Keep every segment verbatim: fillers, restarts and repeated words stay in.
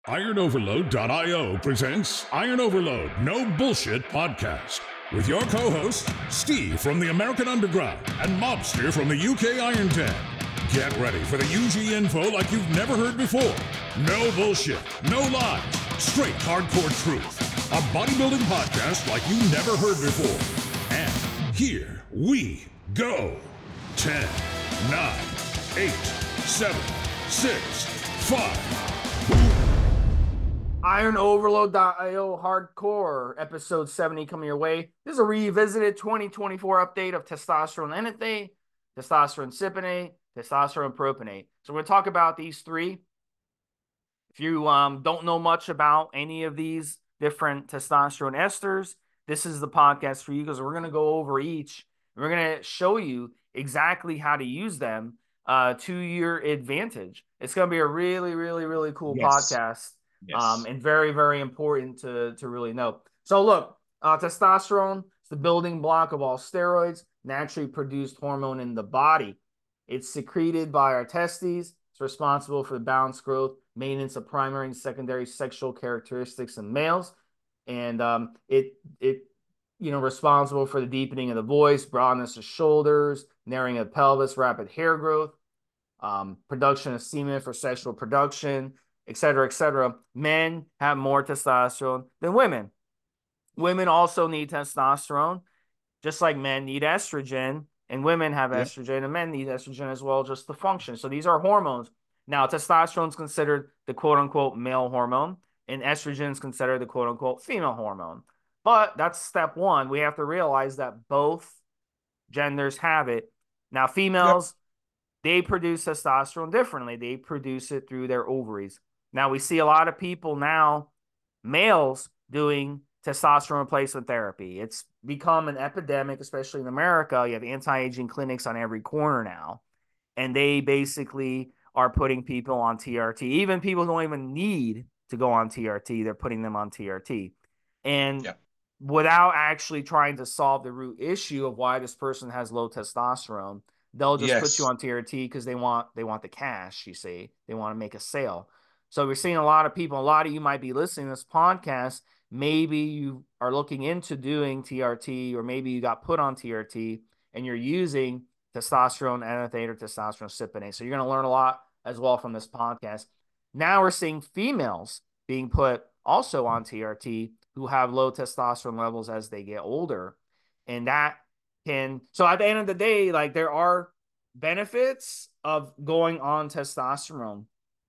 Iron Overload dot io presents Iron Overload No Bullshit Podcast with your co-hosts, Steve from the American Underground and Mobster from the U K Iron Den. Get ready for the U G info like you've never heard before. No bullshit, no lies, straight hardcore truth. A bodybuilding podcast like you never heard before. And here we go. ten, nine, eight, seven, six, five. Iron Overload dot io Hardcore, episode seventy coming your way. This is a revisited twenty twenty-four update of testosterone enanthate, testosterone cypionate, testosterone propionate. So we're going to talk about these three. If you um, don't know much about any of these different testosterone esters, this is the podcast for you because we're going to go over each. We're going to show you exactly how to use them uh, to your advantage. It's going to be a really, really, really cool Yes. podcast. Yes. Um, and very, very important to, to really know. So look, uh, testosterone is the building block of all steroids, naturally produced hormone in the body. It's secreted by our testes. It's responsible for the balanced growth, maintenance of primary and secondary sexual characteristics in males. And um, it, it, you know, responsible for the deepening of the voice, broadness of shoulders, narrowing of pelvis, rapid hair growth, um, production of semen for sexual production, et cetera, et cetera. Men have more testosterone than women. Women also need testosterone, just like men need estrogen, and women have Yep. estrogen, and men need estrogen as well, just to function. So these are hormones. Now, testosterone is considered the quote-unquote male hormone, and estrogen is considered the quote-unquote female hormone. But that's step one. We have to realize that both genders have it. Now, females, yep. they produce testosterone differently. They produce it through their ovaries. Now, we see a lot of people now, males, doing testosterone replacement therapy. It's become an epidemic, especially in America. You have anti-aging clinics on every corner now, and they basically are putting people on T R T. Even people who don't even need to go on T R T, they're putting them on T R T. And yeah. without actually trying to solve the root issue of why this person has low testosterone, they'll just yes. put you on T R T because they want, they want the cash, you see. They want to make a sale. So we're seeing a lot of people, a lot of you might be listening to this podcast. Maybe you are looking into doing T R T, or maybe you got put on T R T and you're using testosterone enanthate or testosterone cypionate. So you're going to learn a lot as well from this podcast. Now we're seeing females being put also on T R T who have low testosterone levels as they get older. And that can, so at the end of the day, like there are benefits of going on testosterone.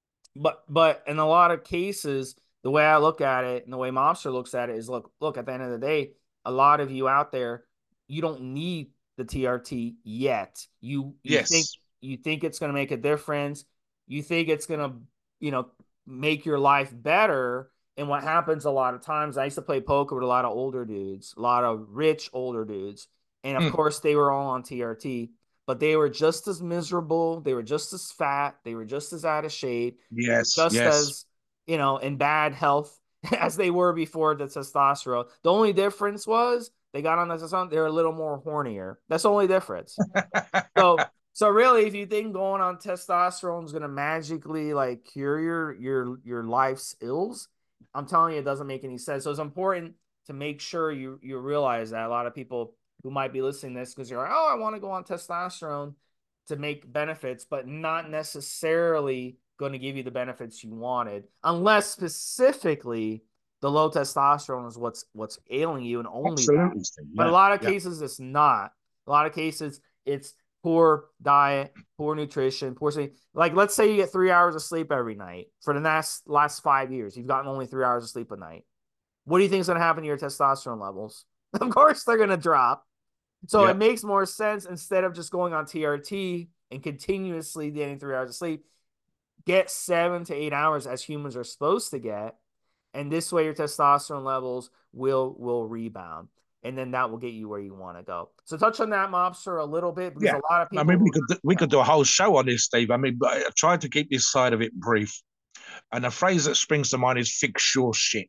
But but in a lot of cases, the way I look at it and the way Mobster looks at it is, look, look, at the end of the day, a lot of you out there, you don't need the T R T yet. You, you yes. think you think it's going to make a difference. You think it's going to, you know, make your life better. And what happens a lot of times, I used to play poker with a lot of older dudes, a lot of rich older dudes. And of mm. course, they were all on T R T. But they were just as miserable. They were just as fat. They were just as out of shape. Yes, just yes. as, you know, in bad health as they were before the testosterone. The only difference was they got on the testosterone. They're a little more hornier. That's the only difference. so, so really, if you think going on testosterone is going to magically like cure your your your life's ills, I'm telling you, it doesn't make any sense. So it's important to make sure you you realize that. A lot of people who might be listening to this because you're like, oh, I want to go on testosterone to make benefits, but not necessarily going to give you the benefits you wanted, unless specifically the low testosterone is what's what's ailing you and only that. Yeah. But a lot of yeah. cases, it's not. A lot of cases, it's poor diet, poor nutrition, poor sleep. Like, let's say you get three hours of sleep every night. For the last, last five years, you've gotten only three hours of sleep a night. What do you think is going to happen to your testosterone levels? Of course, they're going to drop. So yep. it makes more sense, instead of just going on T R T and continuously getting three hours of sleep, get seven to eight hours as humans are supposed to get. And this way your testosterone levels will, will rebound. And then that will get you where you want to go. So touch on that, Mobster, a little bit, because yeah. a lot of people... I mean, we could, we could do a whole show on this, Steve. I mean, but I tried to keep this side of it brief. And the phrase that springs to mind is fix your shit.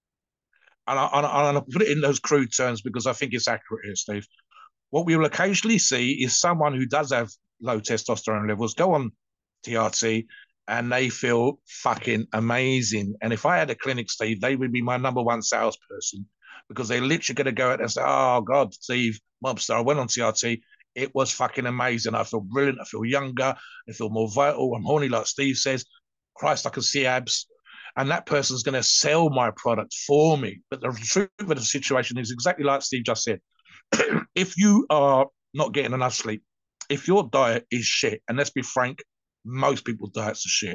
And I, and I, and I put it in those crude terms because I think it's accurate here, Steve. What we will occasionally see is someone who does have low testosterone levels go on T R T, and they feel fucking amazing. And if I had a clinic, Steve, they would be my number one salesperson because they're literally going to go out and say, oh, God, Steve, Mobster, I went on T R T. It was fucking amazing. I feel brilliant. I feel younger. I feel more vital. I'm horny, like Steve says. Christ, I can see abs. And that person's going to sell my product for me. But the truth of the situation is exactly like Steve just said. If you are not getting enough sleep, if your diet is shit, and let's be frank, most people's diets are shit.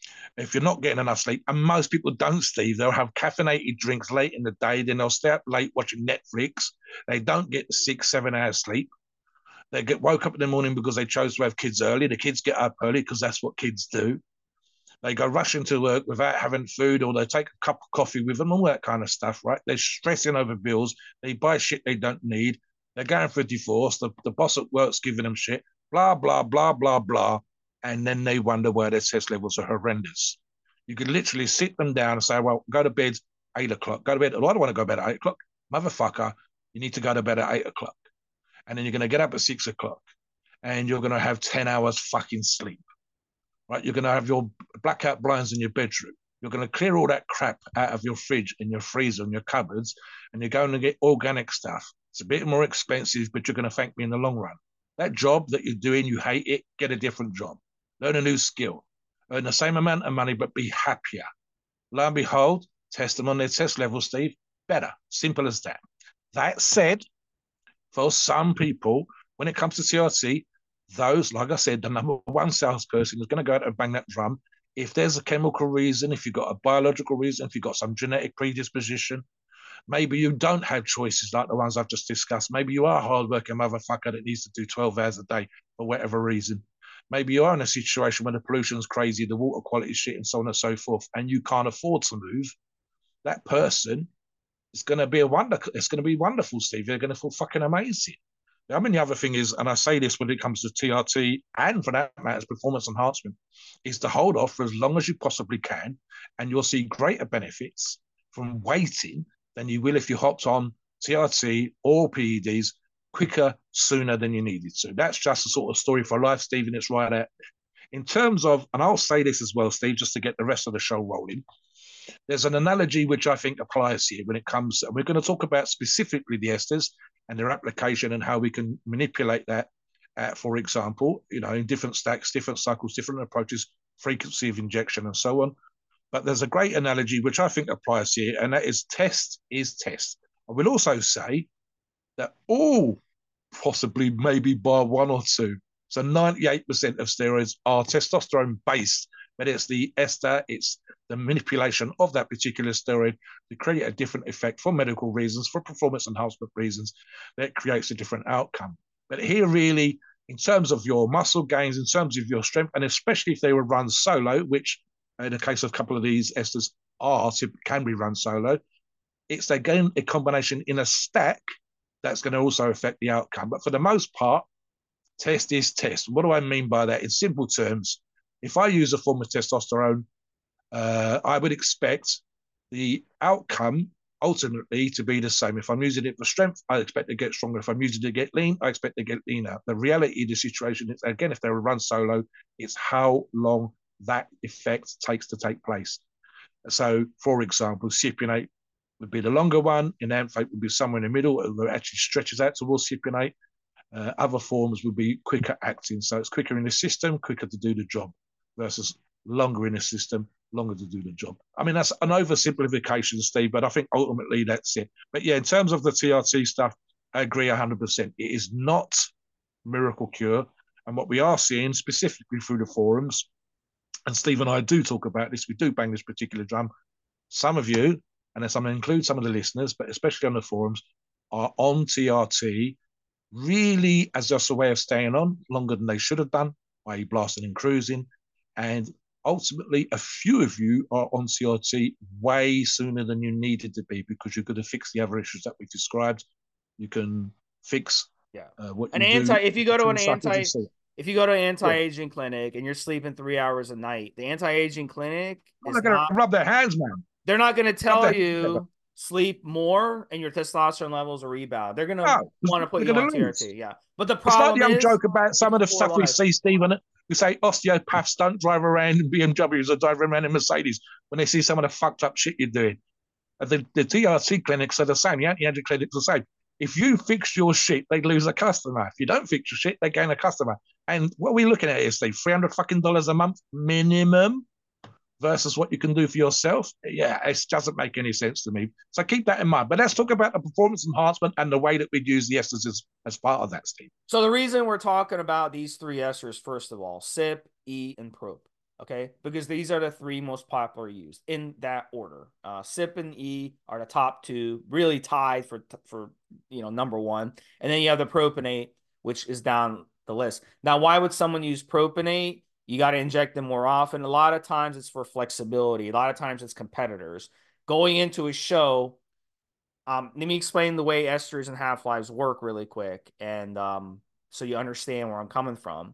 If you're not getting enough sleep, and most people don't, Steve, they'll have caffeinated drinks late in the day, then they'll stay up late watching Netflix. They don't get the six, seven hours sleep. They get woke up in the morning because they chose to have kids early. The kids get up early because that's what kids do. They go rushing to work without having food, or they take a cup of coffee with them, all that kind of stuff, right? They're stressing over bills. They buy shit they don't need. They're going for a divorce. The, the boss at work's giving them shit, blah, blah, blah, blah, blah. And then they wonder why their test levels are horrendous. You could literally sit them down and say, well, go to bed eight o'clock. Go to bed. Oh, I don't want to go to bed at eight o'clock. Motherfucker, you need to go to bed at eight o'clock. And then you're going to get up at six o'clock. And you're going to have ten hours fucking sleep. Right? You're going to have your blackout blinds in your bedroom. You're going to clear all that crap out of your fridge and your freezer and your cupboards. And you're going to get organic stuff. It's a bit more expensive, but you're going to thank me in the long run. That job that you're doing, you hate it, get a different job. Learn a new skill. Earn the same amount of money, but be happier. Lo and behold, test them on their test level, Steve. Better. Simple as that. That said, for some people, when it comes to T R T, those, like I said, the number one salesperson is going to go out and bang that drum. If there's a chemical reason, if you've got a biological reason, if you've got some genetic predisposition, maybe you don't have choices like the ones I've just discussed. Maybe you are a hardworking motherfucker that needs to do twelve hours a day for whatever reason. Maybe you are in a situation where the pollution's crazy, the water quality is shit, and so on and so forth, and you can't afford to move. That person is going to be a wonder. It's going to be wonderful, Steve. They're going to feel fucking amazing. I mean, the other thing is, and I say this when it comes to T R T and for that matter, performance enhancement, is to hold off for as long as you possibly can, and you'll see greater benefits from waiting than you will if you hopped on T R T or P E Ds quicker, sooner than you needed to. That's just a sort of story for life, Steve, and it's right out. In terms of, and I'll say this as well, Steve, just to get the rest of the show rolling, there's an analogy which I think applies here when it comes, and we're going to talk about specifically the esters and their application and how we can manipulate that, uh, for example, you know, in different stacks, different cycles, different approaches, frequency of injection and so on. But there's a great analogy which I think applies here, and that is test is test. I will also say that all, possibly maybe by one or two, so ninety-eight percent of steroids are testosterone-based, but it's the ester, it's the manipulation of that particular steroid to create a different effect for medical reasons, for performance enhancement reasons, that creates a different outcome. But here really, in terms of your muscle gains, in terms of your strength, and especially if they were run solo, which in the case of a couple of these esters are, can be run solo, it's again a combination in a stack that's going to also affect the outcome. But for the most part, test is test. What do I mean by that? In simple terms, if I use a form of testosterone, uh, I would expect the outcome ultimately to be the same. If I'm using it for strength, I expect to get stronger. If I'm using it to get lean, I expect to get leaner. The reality of the situation is, again, if they were run solo, it's how long that effect takes to take place. So, for example, cypionate would be the longer one. Enanthate would be somewhere in the middle. It actually stretches out towards cypionate. Uh, other forms would be quicker acting. So it's quicker in the system, quicker to do the job, versus longer in the system, longer to do the job. I mean, that's an oversimplification, Steve, but I think ultimately that's it. But yeah, in terms of the T R T stuff, I agree one hundred percent. It is not miracle cure. And what we are seeing specifically through the forums, and Steve and I do talk about this, we do bang this particular drum. Some of you, and I'm going to include some of the listeners, but especially on the forums, are on T R T really as just a way of staying on longer than they should have done, that is blasting and cruising. And ultimately, a few of you are on T R T way sooner than you needed to be because you're going to fix the other issues that we've described. You can fix yeah. uh, what an you anti. do. If you go to an anti, if you go to an anti-aging yeah. clinic and you're sleeping three hours a night, the anti-aging clinic well, is they're going not to rub their hands, man. They're not going to tell you sleep more, and your testosterone levels will rebound. They're gonna Oh, want to put they're you going on to lose. T R T, yeah. But the It's like problem the old is, joke about some of the it's for stuff we life. see, Stephen. We say osteopaths don't drive around in B M Ws or drive around in Mercedes when they see some of the fucked up shit you're doing. And the, the T R T clinics are the same. The anti-aging clinics are the same. If you fix your shit, they lose a customer. If you don't fix your shit, they gain a customer. And what are we looking at here, Steve? three hundred fucking dollars a month minimum versus what you can do for yourself. Yeah, it doesn't make any sense to me. So keep that in mind. But let's talk about the performance enhancement and the way that we use the esters as, as part of that, Steve. So the reason we're talking about these three esters, first of all, S I P, E, and Prop, okay? Because these are the three most popular used in that order. Uh, S I P and E are the top two, really tied for, for you know, number one. And then you have the propionate, which is down the list. Now, why would someone use propionate? You got to inject them more often. A lot of times it's for flexibility. A lot of times it's competitors. Going into a show, um, let me explain the way esters and half-lives work really quick, and um, so you understand where I'm coming from.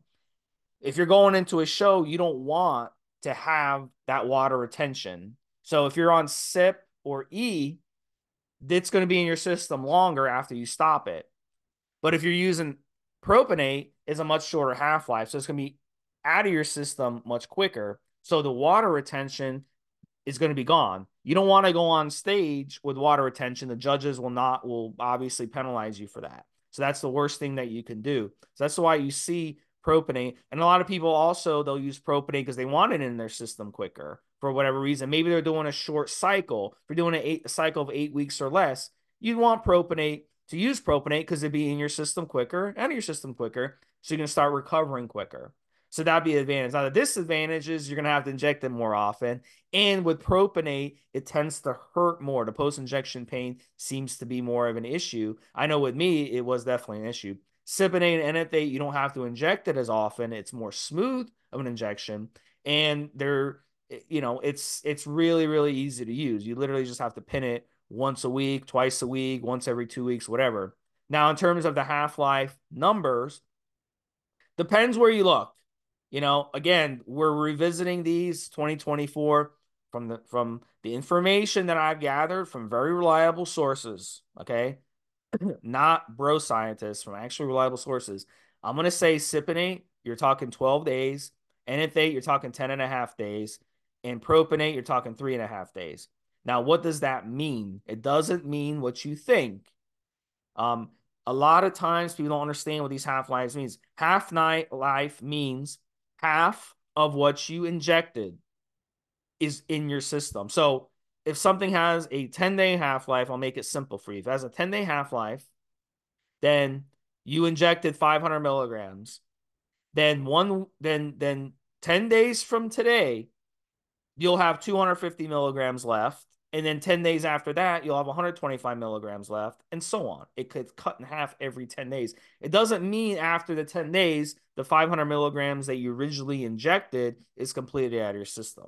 If you're going into a show, you don't want to have that water retention. So if you're on S I P or E, it's going to be in your system longer after you stop it. But if you're using propionate, it's a much shorter half-life, so it's going to be out of your system much quicker. So the water retention is going to be gone. You don't want to go on stage with water retention. The judges will not, will obviously penalize you for that. So that's the worst thing that you can do. So that's why you see propionate. And a lot of people also, they'll use propionate because they want it in their system quicker for whatever reason. Maybe they're doing a short cycle. If you're doing a, eight, a cycle of eight weeks or less, you'd want propionate to use propionate because it'd be in your system quicker and your system quicker. So you can start recovering quicker. So that'd be an advantage. Now, the disadvantage is you're going to have to inject them more often. And with propionate, it tends to hurt more. The post-injection pain seems to be more of an issue. I know with me, it was definitely an issue. Cypionate and N F eight, you don't have to inject it as often. It's more smooth of an injection. And they're, you know, it's it's really, really easy to use. You literally just have to pin it once a week, twice a week, once every two weeks, whatever. Now, in terms of the half-life numbers, depends where you look. You know, again, we're revisiting these twenty twenty-four from the from the information that I've gathered from very reliable sources, okay? Not bro scientists, from actually reliable sources. I'm going to say cypionate, you're talking twelve days. N F eight, you're talking ten and a half days. And propionate, you're talking three and a half days. Now, what does that mean? It doesn't mean what you think. Um, a lot of times people don't understand what these half-lives means. Half-life means half of what you injected is in your system. So if something has a ten-day half-life, I'll make it simple for you. If it has a ten-day half-life, then you injected five hundred milligrams. Then one, then then ten days from today, you'll have two hundred fifty milligrams left. And then ten days after that, you'll have one hundred twenty-five milligrams left, and so on. It could cut in half every ten days. It doesn't mean after the ten days, the five hundred milligrams that you originally injected is completely out of your system.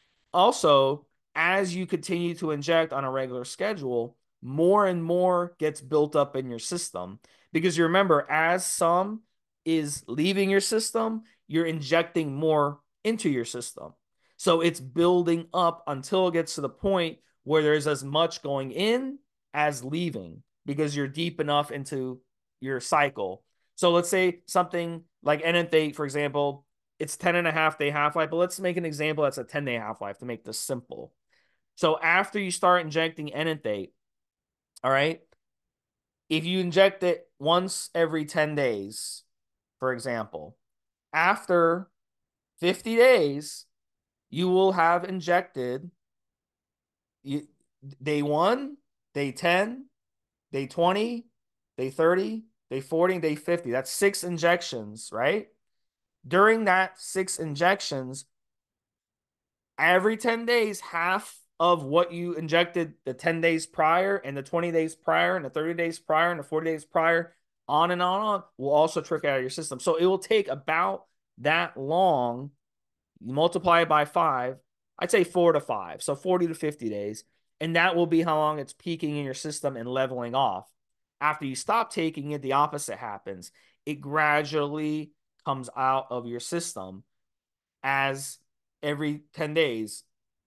Also, as you continue to inject on a regular schedule, more and more gets built up in your system. Because you remember, as some is leaving your system, you're injecting more into your system. So it's building up until it gets to the point where there's as much going in as leaving because you're deep enough into your cycle. So let's say something like N F eight, for example, it's ten and a half day half-life, but let's make an example that's a ten day half-life to make this simple. So after you start injecting N F eight, all right, if you inject it once every ten days, for example, after fifty days, you will have injected you, day one, day ten, day twenty, day thirty, day forty, and day fifty. That's six injections, right? During that six injections, every ten days, half of what you injected the ten days prior and the twenty days prior and the thirty days prior and the forty days prior, on and on and on, will also trickle out of your system. So it will take about that long. You multiply it by five, I'd say four to five. So forty to fifty days. And that will be how long it's peaking in your system and leveling off. After you stop taking it, the opposite happens. It gradually comes out of your system as every ten days,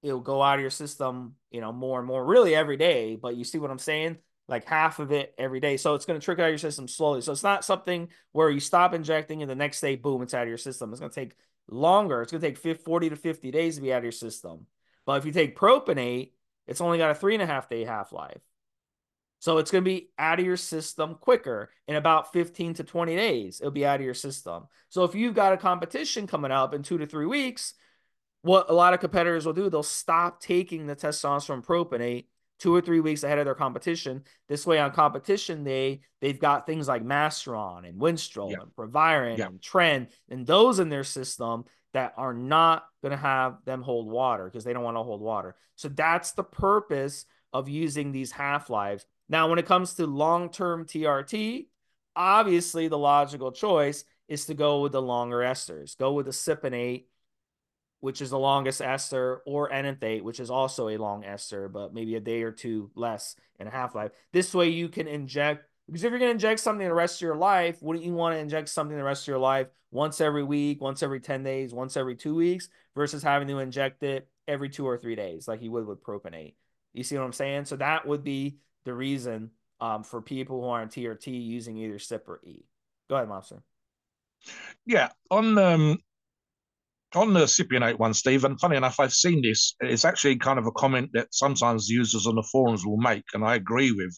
it'll go out of your system, you know, more and more, really every day. But you see what I'm saying? Like half of it every day. So it's going to trickle out of your system slowly. So it's not something where you stop injecting and the next day, boom, it's out of your system. It's going to take longer. It's going to take forty to fifty days to be out of your system. But if you take propionate, it's only got a three and a half day half-life. So it's going to be out of your system quicker. In about fifteen to twenty days, it'll be out of your system. So if you've got a competition coming up in two to three weeks, what a lot of competitors will do, they'll stop taking the testosterone propionate two or three weeks ahead of their competition. This way on competition day, they've got things like Masteron and Winstrol yeah. and Proviron yeah. and Tren and those in their system that are not going to have them hold water because they don't want to hold water. So that's the purpose of using these half-lives. Now, when it comes to long-term T R T, obviously the logical choice is to go with the longer esters. Go with the cypionate, which is the longest ester, or enanthate, which is also a long ester, but maybe a day or two less in a half-life. This way you can inject, because if you're going to inject something the rest of your life, wouldn't you want to inject something the rest of your life once every week, once every ten days, once every two weeks, versus having to inject it every two or three days like you would with propionate? You see what I'm saying? So that would be the reason um, for people who are on T R T using either C Y P or E. Go ahead, Mobster. Yeah, on um, on the cypionate one, Steve, and funny enough, I've seen this. It's actually kind of a comment that sometimes users on the forums will make, and I agree with.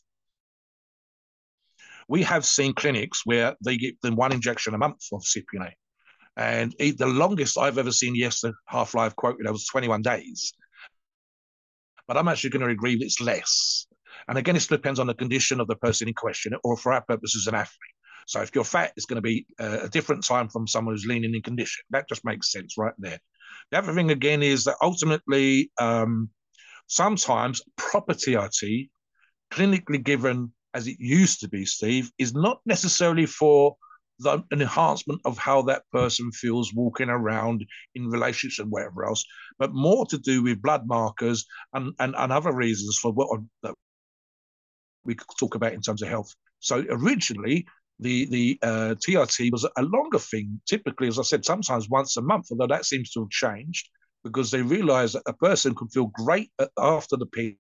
We have seen clinics where they get the one injection a month of cypionate. And the longest I've ever seen, yes, the half-life quoted, that was twenty-one days. But I'm actually going to agree that it's less. And again, it depends on the condition of the person in question, or for our purposes, an athlete. So if you're fat, it's going to be a different time from someone who's lean in condition. That just makes sense right there. The other thing, again, is that ultimately, um, sometimes proper T R T, clinically given as it used to be, Steve, is not necessarily for the, an enhancement of how that person feels walking around in relationships and whatever else, but more to do with blood markers and, and, and other reasons for what that we could talk about in terms of health. So originally, the the uh, T R T was a longer thing, typically, as I said, sometimes once a month, although that seems to have changed because they realized that a person could feel great after the period,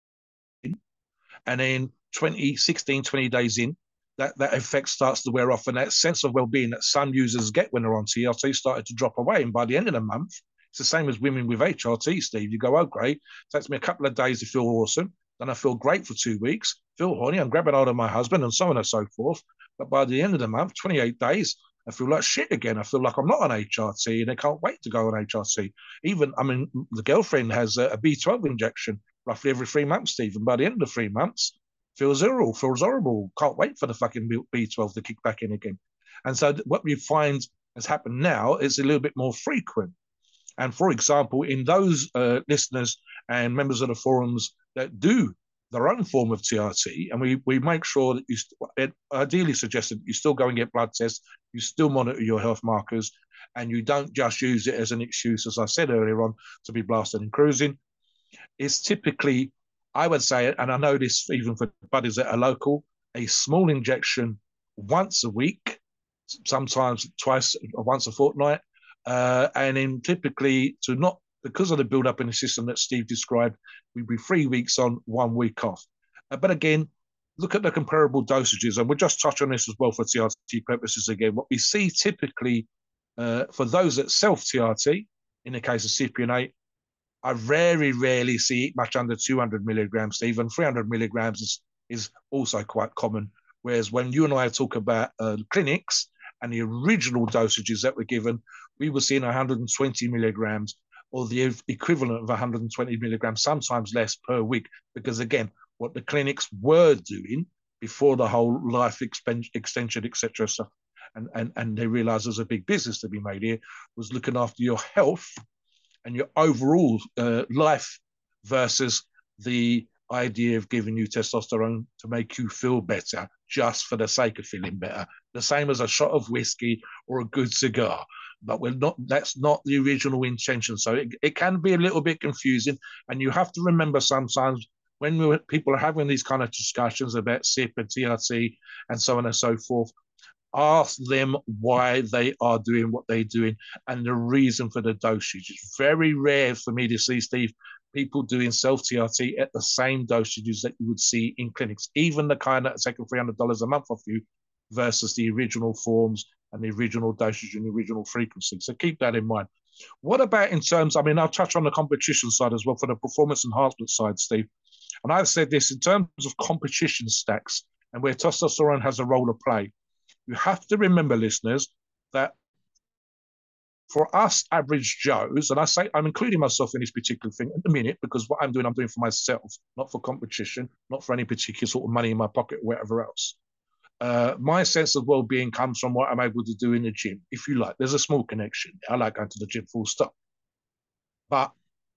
and then twenty, sixteen, twenty days in, that, that effect starts to wear off, and that sense of well-being that some users get when they're on T R T started to drop away. And by the end of the month, it's the same as women with H R T, Steve. You go, oh, great, it takes me a couple of days to feel awesome. Then I feel great for two weeks, feel horny, I'm grabbing hold of my husband, and so on and so forth. But by the end of the month, twenty-eight days, I feel like shit again. I feel like I'm not on H R T, and I can't wait to go on H R T. Even, I mean, the girlfriend has a, a B twelve injection roughly every three months, Steve. And by the end of the three months, feels horrible, feels horrible. Can't wait for the fucking B twelve to kick back in again. And so what we find has happened now is a little bit more frequent. And for example, in those uh, listeners and members of the forums that do their own form of T R T, and we, we make sure that you it ideally suggested you still go and get blood tests, you still monitor your health markers, and you don't just use it as an excuse, as I said earlier on, to be blasted and cruising. It's typically, I would say, and I know this even for buddies that are local, a small injection once a week, sometimes twice or once a fortnight, uh, and then typically to not, because of the build-up in the system that Steve described, we'd be three weeks on, one week off. Uh, but again, look at the comparable dosages, and we'll just touch on this as well for T R T purposes again. What we see typically uh, for those that self-T R T, in the case of cypionate, I very rarely see it much under two hundred milligrams, Steve, and three hundred milligrams is, is also quite common. Whereas when you and I talk about uh, clinics and the original dosages that were given, we were seeing one hundred twenty milligrams, or the equivalent of one hundred twenty milligrams, sometimes less per week. Because again, what the clinics were doing before the whole life extension, et cetera stuff, and, and, and they realized there's a big business to be made here, was looking after your health and your overall uh, life versus the idea of giving you testosterone to make you feel better just for the sake of feeling better. The same as a shot of whiskey or a good cigar. But we're not, that's not the original intention. So it, it can be a little bit confusing. And you have to remember sometimes when we, people are having these kind of discussions about C Y P and T R T and so on and so forth, Ask them why they are doing what they're doing and the reason for the dosage. It's very rare for me to see, Steve, people doing self-T R T at the same dosages that you would see in clinics, even the kind that are taking three hundred dollars a month off you versus the original forms and the original dosage and the original frequency. So keep that in mind. What about in terms, I mean, I'll touch on the competition side as well for the performance enhancement side, Steve. And I've said this in terms of competition stacks and where testosterone has a role to play. You have to remember, listeners, that for us average Joes, and I say I'm including myself in this particular thing at the minute because what I'm doing, I'm doing for myself, not for competition, not for any particular sort of money in my pocket or whatever else. Uh, my sense of well-being comes from what I'm able to do in the gym, if you like. There's a small connection. I like going to the gym, full stop. But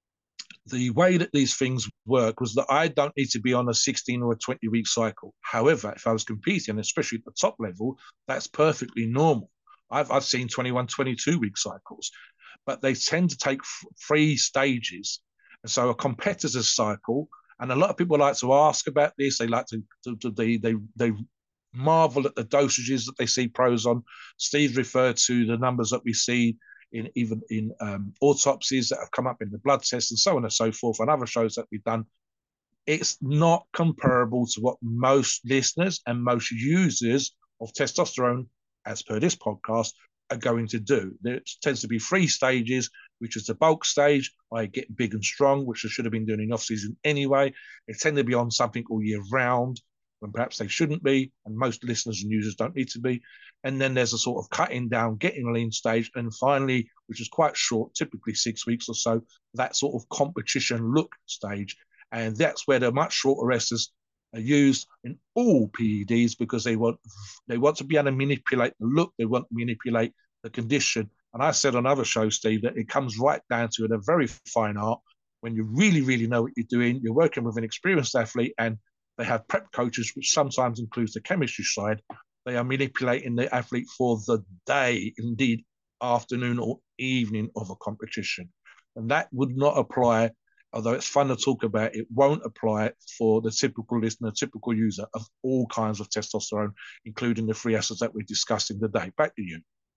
the way that these things work was that I don't need to be on a sixteen or a twenty week cycle. However, if I was competing, especially at the top level, that's perfectly normal. I've, I've seen twenty-one, twenty-two week cycles, but they tend to take three stages. And so a competitor's cycle, and a lot of people like to ask about this. They like to, to, to they, they, they marvel at the dosages that they see pros on. Steve referred to the numbers that we see in even in um, autopsies that have come up in the blood tests and so on and so forth, and other shows that we've done. It's not comparable to what most listeners and most users of testosterone, as per this podcast, are going to do. There tends to be three stages, which is the bulk stage, I get big and strong, which I should have been doing in off season anyway. They tend to be on something all year round, when perhaps they shouldn't be, and most listeners and users don't need to be. And then there's a sort of cutting down, getting lean stage, and finally, which is quite short, typically six weeks or so, that sort of competition look stage. And that's where the much shorter esters are used in all P E Ds because they want they want to be able to manipulate the look, they want to manipulate the condition. And I said on other shows, Steve, that it comes right down to it, a very fine art when you really, really know what you're doing. You're working with an experienced athlete and they have prep coaches, which sometimes includes the chemistry side. They are manipulating the athlete for the day, indeed afternoon or evening of a competition. And that would not apply, although it's fun to talk about, it won't apply for the typical listener, typical user of all kinds of testosterone, including the three esters that we're discussing today. Back to you.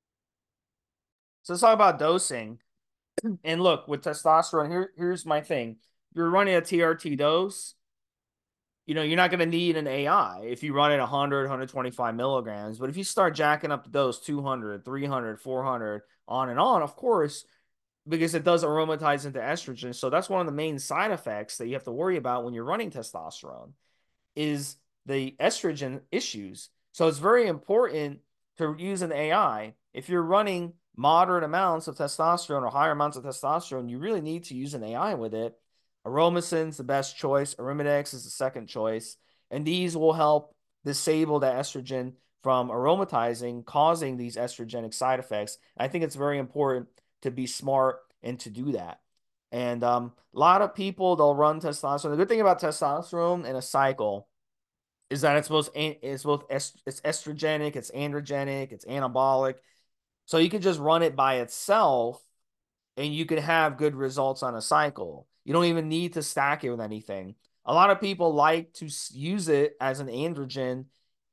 So let's talk about dosing. And look, with testosterone, here, here's my thing. You're running a T R T dose, you know, you're not going to need an A I if you run it one hundred, one twenty-five milligrams. But if you start jacking up the dose two hundred, three hundred, four hundred, on and on, of course, because it does aromatize into estrogen. So that's one of the main side effects that you have to worry about when you're running testosterone is the estrogen issues. So it's very important to use an A I. If you're running moderate amounts of testosterone or higher amounts of testosterone, you really need to use an A I with it. Aromasin's the best choice. Arimidex is the second choice. And these will help disable the estrogen from aromatizing, causing these estrogenic side effects. I think it's very important to be smart and to do that. And um, a lot of people, they'll run testosterone. The good thing about testosterone in a cycle is that it's both, it's both est it's estrogenic, it's androgenic, it's anabolic. So you can just run it by itself and you can have good results on a cycle. You don't even need to stack it with anything. A lot of people like to use it as an androgen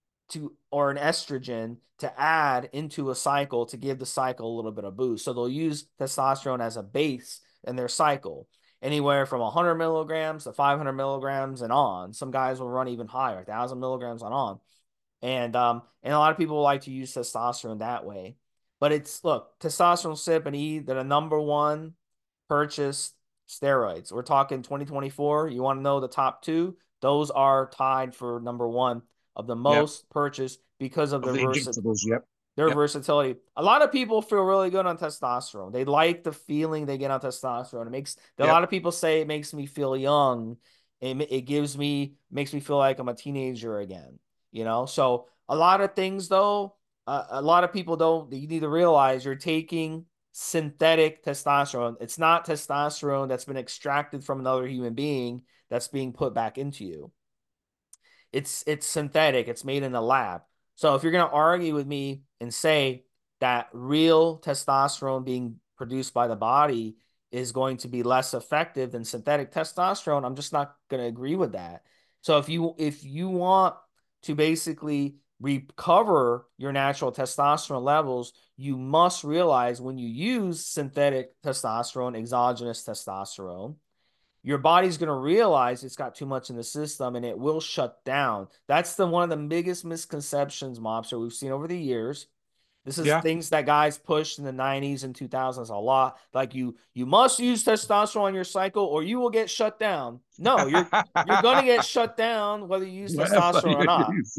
to or an estrogen to add into a cycle to give the cycle a little bit of boost. So they'll use testosterone as a base in their cycle, anywhere from one hundred milligrams to five hundred milligrams and on. Some guys will run even higher, one thousand milligrams and on. And, um, and a lot of people like to use testosterone that way. But it's, look, testosterone, C I P, and E, they're the number one purchased steroids. We're talking twenty twenty-four. You want to know the top two? Those are tied for number one of the most yep. purchased because of, of their, the versatility. Yep. their yep. versatility. A lot of people feel really good on testosterone. They like the feeling they get on testosterone. It makes yep. a lot of people say it makes me feel young. It, it gives me, makes me feel like I'm a teenager again, you know? So a lot of things though, uh, a lot of people don't, you need to realize you're taking synthetic testosterone. It's not testosterone that's been extracted from another human being that's being put back into you. It's it's synthetic. It's made in a lab. So if you're going to argue with me and say that real testosterone being produced by the body is going to be less effective than synthetic testosterone, I'm just not going to agree with that. So if you if you want to basically recover your natural testosterone levels, you must realize when you use synthetic testosterone, exogenous testosterone, your body's going to realize it's got too much in the system and it will shut down. That's the one of the biggest misconceptions, Mobster, we've seen over the years. This is Yeah. things that guys pushed in the nineties and two thousands a lot. Like you, you must use testosterone on your cycle or you will get shut down. No, you're you're gonna get shut down whether you use Whatever testosterone or you not. use.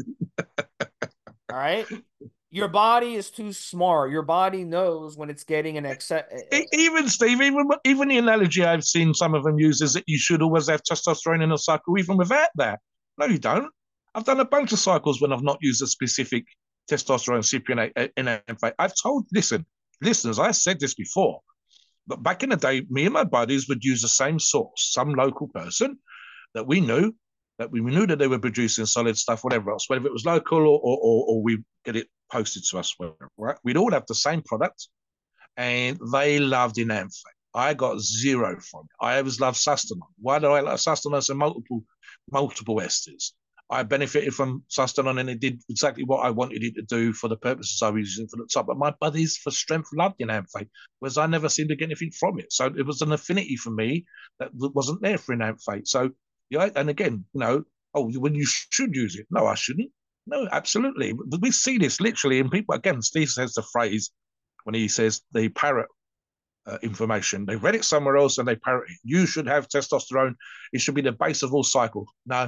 All right. Your body is too smart. Your body knows when it's getting an excess. E- Even Steve, even even the analogy I've seen some of them use is that you should always have testosterone in a cycle, even without that. No, you don't. I've done a bunch of cycles when I've not used a specific testosterone cypionate in a I've told, listen, listeners, I said this before, but back in the day, me and my buddies would use the same source, some local person that we knew, that we knew that they were producing solid stuff, whatever else, whether it was local or or, or, or we get it posted to us, whatever, right? We'd all have the same product, and they loved Enanthate. I got zero from it. I always loved Sustanon. Why do I like Sustanon? And multiple, multiple esters. I benefited from Sustanon and it did exactly what I wanted it to do for the purposes I was using for the top. But my buddies for strength loved Enanthate, whereas I never seemed to get anything from it. So it was an affinity for me that wasn't there for Enanthate. So, yeah, and again, you know, oh, when you should use it. No, I shouldn't. No, absolutely. We see this literally in people. Again, Steve says the phrase when he says they parrot uh, information. They read it somewhere else and they parrot it. You should have testosterone. It should be the base of all cycles. No,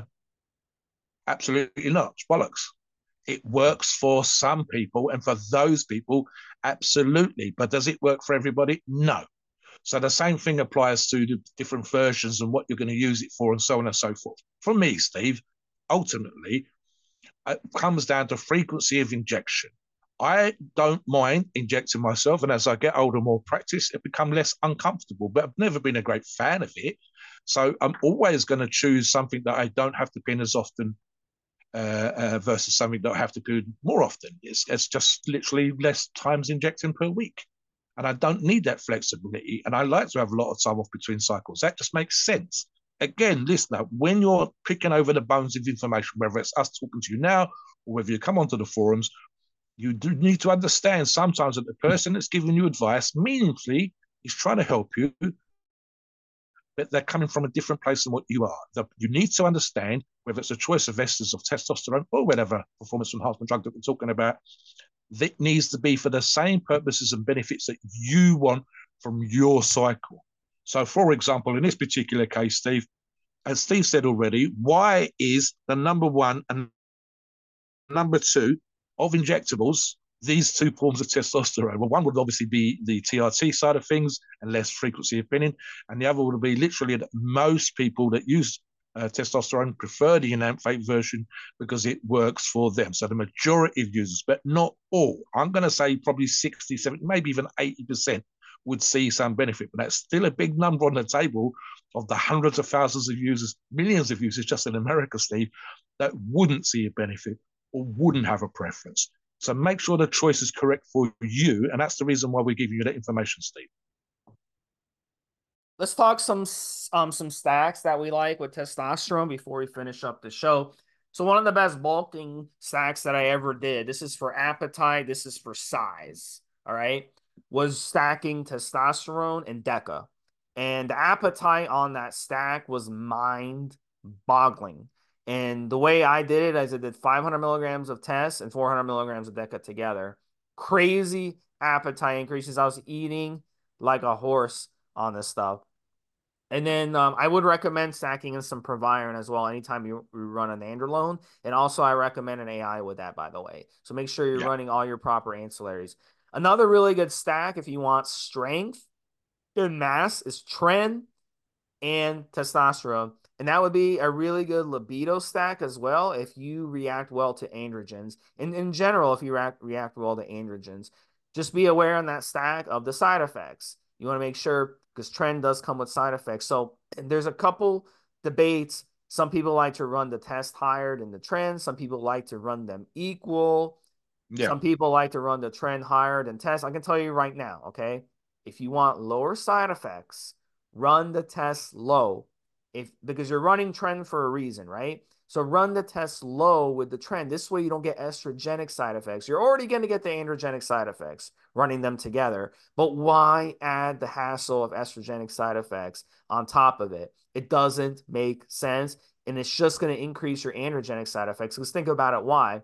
absolutely not. It's bollocks. It works for some people, and for those people, absolutely. But does it work for everybody? No. So the same thing applies to the different versions and what you're going to use it for and so on and so forth. For me, Steve, ultimately, it comes down to frequency of injection. I don't mind injecting myself, and as I get older, more practice, it becomes less uncomfortable. But I've never been a great fan of it, so I'm always going to choose something that I don't have to pin as often uh, uh, versus something that I have to do more often. It's, it's just literally less times injecting per week, and I don't need that flexibility. And I like to have a lot of time off between cycles. That just makes sense. Again, listener, when you're picking over the bones of information, whether it's us talking to you now or whether you come onto the forums, you do need to understand sometimes that the person that's giving you advice meaningfully is trying to help you, but they're coming from a different place than what you are. The, you need to understand whether it's a choice of esters of testosterone or whatever performance enhancement drug that we're talking about, that needs to be for the same purposes and benefits that you want from your cycle. So, for example, in this particular case, Steve, as Steve said already, why is the number one and number two of injectables these two forms of testosterone? Well, one would obviously be the T R T side of things and less frequency of pinning, and the other would be literally that most people that use uh, testosterone prefer the Enanthate version because it works for them. So the majority of users, but not all. I'm going to say probably sixty, seventy, maybe even eighty percent would see some benefit, but that's still a big number on the table of the hundreds of thousands of users, millions of users just in America, Steve, that wouldn't see a benefit or wouldn't have a preference. So make sure the choice is correct for you, and that's the reason why we're giving you that information, Steve. Let's talk some um some stacks that we like with testosterone before we finish up the show. So one of the best bulking stacks that I ever did, this is for appetite, this is for size, all right, was stacking testosterone and DECA. And the appetite on that stack was mind-boggling. And the way I did it is I did five hundred milligrams of test and four hundred milligrams of DECA together. Crazy appetite increases. I was eating like a horse on this stuff. And then um, I would recommend stacking in some Proviron as well anytime you, you run an Nandrolone. And also I recommend an A I with that, by the way. So make sure you're yeah. running all your proper ancillaries. Another really good stack if you want strength and mass is Tren and testosterone. And that would be a really good libido stack as well if you react well to androgens. And in general, if you react, react well to androgens, just be aware on that stack of the side effects. You want to make sure, because Tren does come with side effects. So there's a couple debates. Some people like to run the test higher than the Tren. Some people like to run them equal. Yeah. Some people like to run the Tren higher than test. I can tell you right now, okay? If you want lower side effects, run the test low. if because you're running trend for a reason, right? So run the test low with the trend. This way you don't get estrogenic side effects. You're already going to get the androgenic side effects running them together. But why add the hassle of estrogenic side effects on top of it? It doesn't make sense. And it's just going to increase your androgenic side effects. Because think about it, why? If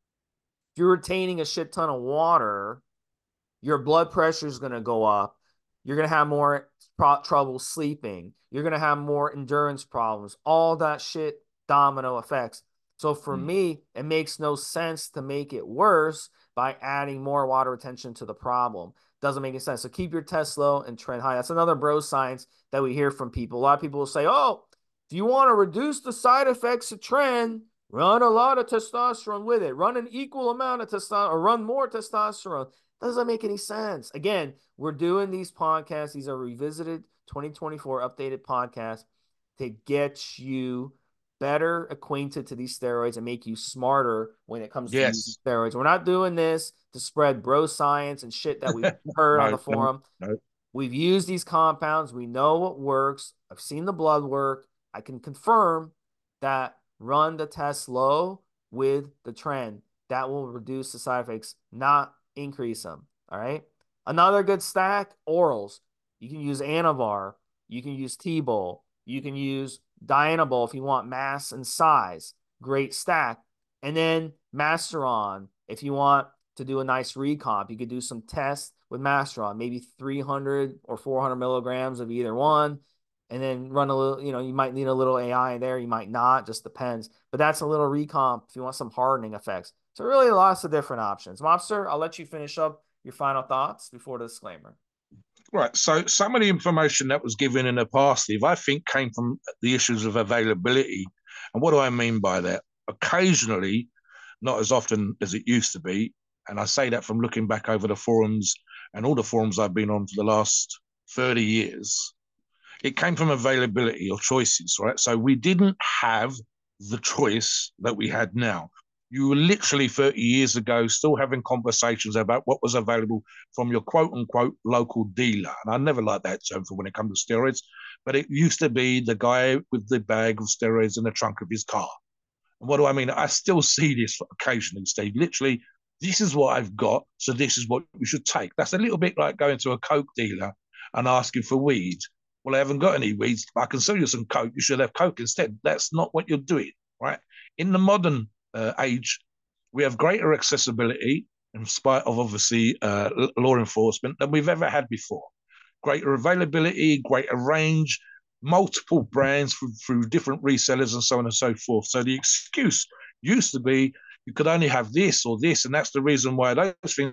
you're retaining a shit ton of water, your blood pressure is going to go up. You're going to have more pro- trouble sleeping. You're going to have more endurance problems. All that shit, domino effects. So for mm. me, it makes no sense to make it worse by adding more water retention to the problem. Doesn't make any sense. So keep your test low and trend high. That's another bro science that we hear from people. A lot of people will say, oh, if you want to reduce the side effects of trend, run a lot of testosterone with it. Run an equal amount of testosterone or run more testosterone. Doesn't make any sense. Again, we're doing these podcasts. These are revisited twenty twenty-four updated podcasts to get you better acquainted to these steroids and make you smarter when it comes yes. to using steroids. We're not doing this to spread bro science and shit that we've heard no, on the forum. No, no. We've used these compounds. We know what works. I've seen the blood work. I can confirm that run the test low with the trend. That will reduce the side effects, not increase them. All right. Another good stack, orals. You can use Anavar. You can use T-Bol. You can use Dianabol if you want mass and size. Great stack. And then Masteron, if you want to do a nice recomp, you could do some tests with Masteron, maybe three hundred or four hundred milligrams of either one. And then run a little, you know, you might need a little A I there. You might not, just depends. But that's a little recomp if you want some hardening effects. So really lots of different options. Mobster, I'll let you finish up your final thoughts before the disclaimer. Right. So some of the information that was given in the past, Steve, I think came from the issues of availability. And what do I mean by that? Occasionally, not as often as it used to be, and I say that from looking back over the forums and all the forums I've been on for the last thirty years, it came from availability or choices, right? So we didn't have the choice that we had now. You were literally thirty years ago still having conversations about what was available from your quote-unquote local dealer. And I never liked that term for when it comes to steroids, but it used to be the guy with the bag of steroids in the trunk of his car. And what do I mean? I still see this occasionally, Steve. Literally, this is what I've got, so this is what you should take. That's a little bit like going to a Coke dealer and asking for weed. Well, I haven't got any weeds. I can sell you some Coke. You should have Coke instead. That's not what you're doing, right? In the modern uh, age, we have greater accessibility in spite of, obviously, uh, law enforcement than we've ever had before. Greater availability, greater range, multiple brands through, through different resellers and so on and so forth. So the excuse used to be you could only have this or this, and that's the reason why those things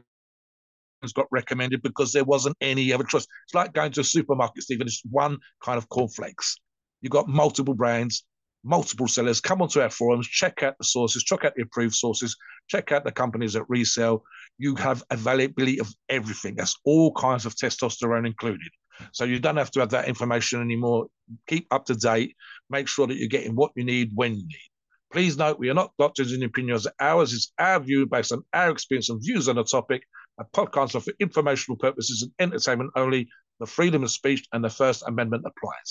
got recommended, because there wasn't any other choice. It's like going to a supermarket, Stephen. It's one kind of cornflakes. You've got multiple brands, multiple sellers. Come onto our forums, check out the sources, check out the approved sources, check out the companies that resell. You have availability of everything. That's all kinds of testosterone included. So you don't have to have that information anymore. Keep up to date. Make sure that you're getting what you need when you need. Please note, we are not doctors and opinions. Ours is our view based on our experience and views on the topic. A podcast are for informational purposes and entertainment only. The freedom of speech and the First Amendment applies.